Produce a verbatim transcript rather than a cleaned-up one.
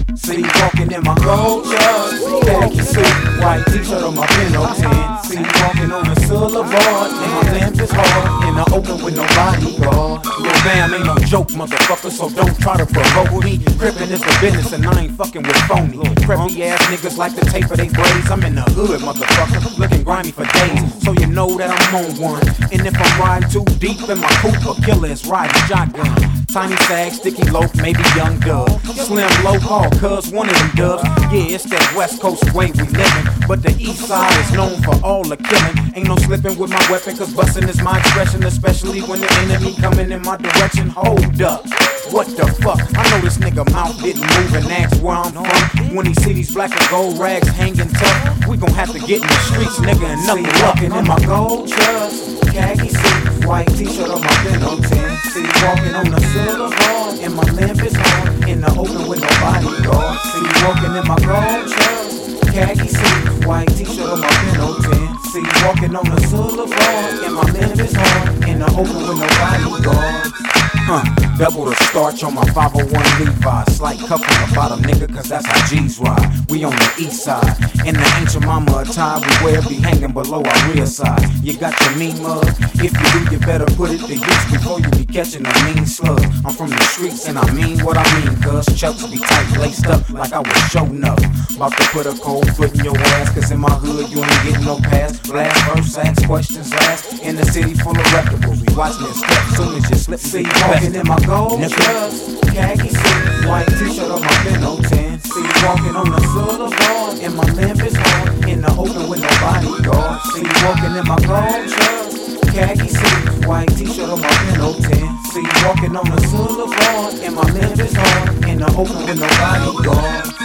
See, walking in my gold chucks, khaki suit, white t-shirt on my Pinto ten. See, walking on the Boulevard, and my lamp is hard, in the open with no bodyguard. Yo, bam, ain't no joke, motherfucker, so don't try to provoke me. Crippin' is the business, and I ain't fucking with phony. Preppy ass niggas like to taper they braids. I'm in the hood, motherfucker, looking grimy for days, so you know that I'm on one. And if I'm riding too deep in my coupe, a killer is riding shotgun. Tiny sag, sticky loaf, maybe young dub. Slim low call, cuz one of them dubs. Yeah, it's that west coast way we living, but the east side is known for all the killing. Ain't no slipping with my weapon, cause bustin' is my expression, especially when the enemy coming in my direction. Hold up, what the fuck? I know this nigga mouth didn't move and ask where I'm from. When he see these black and gold rags hanging tough, we gon' have to get in the streets, nigga, and nothing walking in my gold chucks, khaki suit, white t-shirt on my Pinto ten. See, walking on the Boulevard, and my lamp is on, in the open with no bodyguard. See, walking in my gold chucks, khaki suit, white t-shirt on my Pinto ten. See, walking on the Boulevard, and my lamp is on, in the open with no bodyguard. Huh, double the starch on my five oh one Levi. Slight cup on the bottom, nigga, cause that's how G's ride. We on the east side, and the ancient mama attire we wear be hanging below our rear side. You got your mean mug? If you do, you better put it to use before you be catching a mean slug. I'm from the streets and I mean what I mean, cuz chucks be tight laced up like I was showing up. About to put a cold foot in your ass, cause in my hood you ain't getting no pass. Last verse, ask questions last. In the city full of reputables, we watch me step soon as you slip. See, walking in my gold chucks, khaki suit, white t-shirt on my Pinto ten. See, walking on the Boulevard, and my lamp is on, in the open with no bodyguard. See, walking in my gold chucks, khaki suit, white t-shirt on my Pinto ten. See, walking on the Boulevard, and my lamp is on, in the open with no bodyguard.